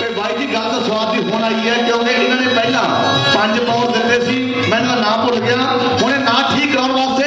ਤੇ ਬਾਈ ਜੀ ਗੱਲ ਤਾਂ ਸਵਾਦ ਦੀ ਹੋਣ ਆਈ ਹੈ, ਕਿਉਂਕਿ ਇਹਨਾਂ ਨੇ ਪਹਿਲਾਂ 5 ਪਾਉ ਦਿੱਤੇ ਸੀ, ਮੈਨੂੰ ਨਾਮ ਭੁੱਲ ਗਿਆ। ਹੁਣ ਇਹ ਨਾ ਠੀਕ ਕਰਾਉਣ ਵਾਸਤੇ